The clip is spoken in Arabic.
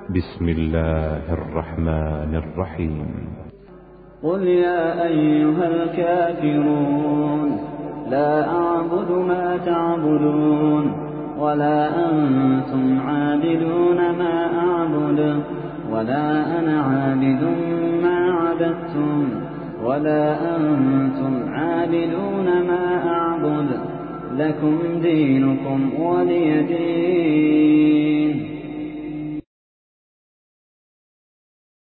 بسم الله الرحمن الرحيم. قل يا أيها الكافرون لا أعبد ما تعبدون ولا أنتم عابدون ما أعبد ولا أنا عابد ما عبدتم ولا أنتم عابدون ما أعبد لكم دينكم ولي دين.